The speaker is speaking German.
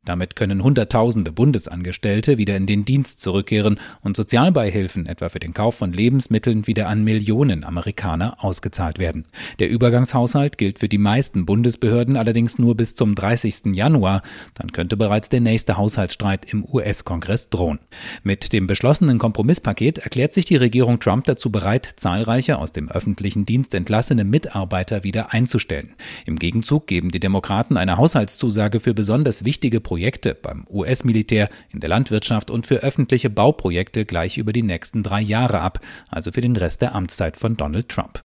Damit können Hunderttausende Bundesangestellte wieder in den Dienst zurückkehren und Sozialbeihilfen, etwa für den Kauf von Lebensmitteln, wieder an Millionen Amerikaner ausgezahlt werden. Der Übergangshaushalt gilt für die meisten Bundesbehörden allerdings nur bis zum 30. Januar. Dann könnte bereits der nächste Haushaltsstreit im US-Kongress drohen. Mit dem beschlossenen Kompromisspaket erklärt sich die Regierung Trump dazu bereit, zahlreiche aus dem öffentlichen Dienst entlassene Mitarbeiter wieder einzustellen. Im Gegenzug geben die Demokraten eine Haushaltszusage für besonders wichtige Projekte beim US-Militär, in der Landwirtschaft und für öffentliche Bauprojekte gleich über die nächsten 3 Jahre ab, also für den Rest der Amtszeit von Donald Trump.